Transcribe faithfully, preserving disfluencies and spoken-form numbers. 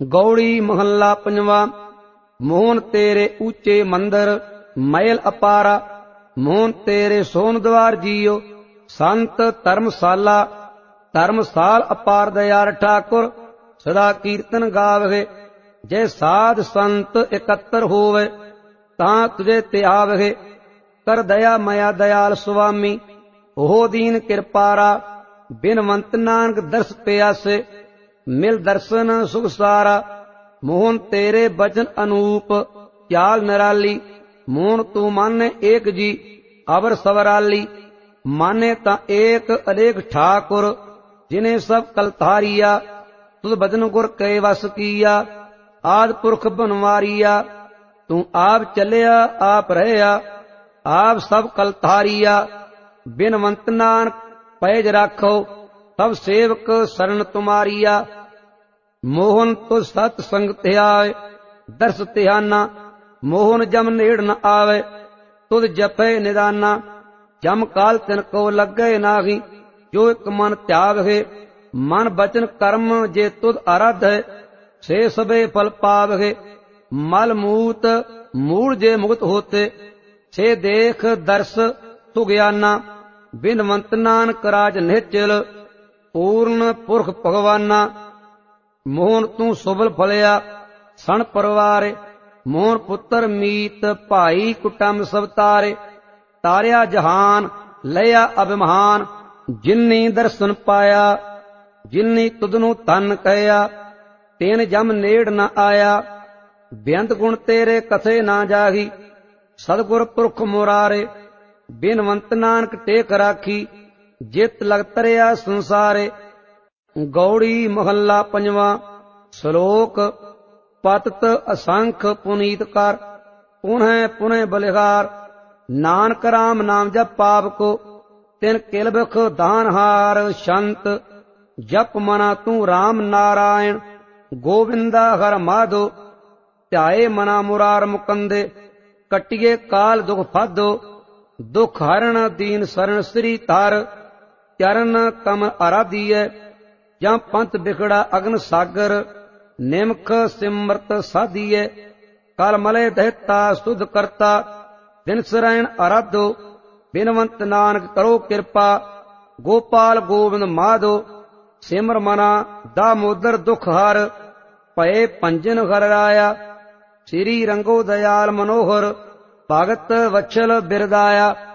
ਗੌੜੀ ਮਹੱਲਾ ਪੰਜਵਾਂ। ਮੋਹਨ ਤੇਰੇ ਉੱਚੇ ਮੰਦਰ ਮਹਿਲ ਅਪਾਰਾ, ਮੋਹਨ ਤੇਰੇ ਸੋਨ ਦਵਾਰ ਜੀਓ ਸੰਤ ਧਰਮਸਾਲਾ। ਧਰਮਸਾਲ ਅਪਾਰ ਦਇਆਲ ਠਾਕੁਰ ਸਦਾ ਕੀਰਤਨ ਗਾਵਹਿ। ਜੇ ਸਾਧ ਸੰਤ ਇਕੱਤਰ ਹੋਵੇ ਤਾਂ ਤੁਝੇ ਤੇ ਆਵਹਿ। ਕਰ ਦਇਆ ਮਇਆ ਦਇਆਲ ਸੁਆਮੀ ਉਹ ਦੀਨ ਕਿਰਪਾਰਾ। ਬਿਨਵੰਤ ਨਾਨਕ ਦਰਸ ਪਿਆਸੇ ਮਿਲ ਦਰਸ਼ਨ ਸੁਖ ਸਾਰਾ। ਮੋਹਨ ਤੇਰੇ ਬਚਨ ਅਨੂਪ ਚਾਲ ਨਿਰਾਲੀ, ਮੋਹਨ ਤੂੰ ਮਾਨੇ ਏਕ ਜੀ ਅਵਰ ਸਵਰਾਲੀ। ਮਾਨੇ ਤਾਂ ਏਕ ਅਨੇਕ ਠਾਕੁਰ ਜਿਨੇ ਸਭ ਕਲਤਾਰੀਆ। ਤੁਧ ਬਦਨ ਗੁਰ ਕੈ ਵਸ ਕੀਆ ਆਦ ਪੁਰਖ ਬਨਵਾਰੀਆ। ਤੂੰ ਆਪ ਚੱਲਿਆ ਆਪ ਰਹਿਆ ਆਪ ਸਭ ਕਲਤਾਰੀਆ। ਬਿਨਵੰਤ ਨਾਨਕ ਪੈਜ ਰਾਖੋ ਸਭ ਸੇਵਕ ਸਰਨ ਤੁਮਾਰੀਆ। ਮੋਹਨ ਤੁਧ ਸਤ ਸੰਗ ਧਿਆਏ ਦਰਸ ਧਿਆਨਾ, ਮੋਹਨ ਜਮ ਨੇੜ ਨ ਆਵੇ ਤੁਧ ਜਪੈ ਨਿਦਾਨਾ। ਜਮ ਕਾਲ ਤਿਨ ਕੋ ਲੱਗੈ ਨਾਹੀ ਜੋ ਇਕ ਮਨ ਧਿਆਵਹਿ। ਮਨ ਬਚਨ ਕਰਮ ਜੇ ਤੁਧ ਆਰਾਧੈ ਸੇ ਸਭੇ ਫਲ ਪਾਵਹਿ। ਮਲ ਮੂਤ ਮੂਲ ਜੇ ਮੁਕਤ ਹੋਤੇ ਸੇ ਦੇਖ ਦਰਸ ਸੁਗਿਆਨਾ। ਬਿਨਵੰਤ ਨਾਨਕ ਰਾਜ ਨਿਹਚਲ ਪੂਰਨ ਪੁਰਖ ਭਗਵਾਨਾ। ਮੋਹਨ ਤੂੰ ਸੁਬਲ ਫਲਿਆ ਸਣ ਪਰਵਾਰੇ, ਮੋਹਨ ਪੁੱਤਰ ਮੀਤ ਭਾਈ ਕੁਟੰਬ ਸਭ ਤਾਰੇ। ਤਾਰਿਆ ਜਹਾਨ ਲਿਆ ਅਭਿਮਾਨ ਜਿਨੀ ਦਰਸ਼ਨ ਪਾਇਆ। ਜਿਨੀ ਤੁਧ ਨੂੰ ਧਨ ਕਹਿਆ ਤੈਨ ਜਮ ਨੇੜ ਨ ਆਇਆ। ਬੇਅੰਤ ਗੁਣ ਤੇਰੇ ਕਥੇ ਨਾ ਜਾਹੀ ਸਤਿਗੁਰ ਪੁਰਖ ਮੁਰਾਰੇ। ਬਿਨਵੰਤ ਨਾਨਕ ਟੇਕ ਰਾਖੀ ਜਿਤ ਲਗ ਤਰਿਆ ਸੰਸਾਰੇ। ਗੌੜੀ ਮਹੱਲਾ ਪੰਜਵਾਂ। ਸ਼ਲੋਕ। ਪਤਿਤ ਅਸੰਖ ਪੁਨੀਤ ਕਰ ਪੁਨਹ ਪੁਨਹ ਬਲਿਹਾਰ। ਨਾਨਕ ਰਾਮ ਨਾਮ ਜਪ ਪਾਪ ਕੋ ਤਿਨ ਕਿਲਬਖ ਦਾਨਹਾਰ। ਸ਼ੰਤ ਜਪ ਮਨਾ ਤੂੰ ਰਾਮ ਨਾਰਾਇਣ ਗੋਵਿੰਦਾ ਹਰ ਮਾਧੋ। ਧਿਆਏ ਮਨਾ ਮੁਰਾਰ ਮੁਕੰਦੇ ਕੱਟਿਏ ਕਾਲ ਦੁਖ ਫਾਧੋ। ਦੁਖ ਹਰਣ ਦੀਨ ਸਰਨ ਸ੍ਰੀ ਧਰ ਚਰਨ ਕਮ ਆਰਾਧੀਐ। ਜਾਂ ਪੰਥ ਬਿਖੜਾ ਅਗਨ ਸਾਗਰ ਨਿਮਖ ਸਿਮਰਤ ਸਾਧੀਐ। ਕਲ ਮਲੇ ਦਹਿਤਾ ਸੁਧ ਕਰਤਾ ਦਿਨ ਸਰੈਣ ਆਰਾਧੋ। ਬਿਨਵੰਤ ਨਾਨਕ ਕਰੋ ਕਿਰਪਾ ਗੋਪਾਲ ਗੋਬਿੰਦ ਮਾਧੋ। ਸਿਮਰ ਮਨਾ ਦਾਮੋਦਰ ਦੁਖ ਹਰ ਭਏ ਭੰਜਨ ਹਰ ਰਾਇਆ। ਸ੍ਰੀ ਰੰਗੋ ਦਇਆਲ ਮਨੋਹਰ ਭਗਤ ਵਛਲ ਬਿਰਦਾਇਆ।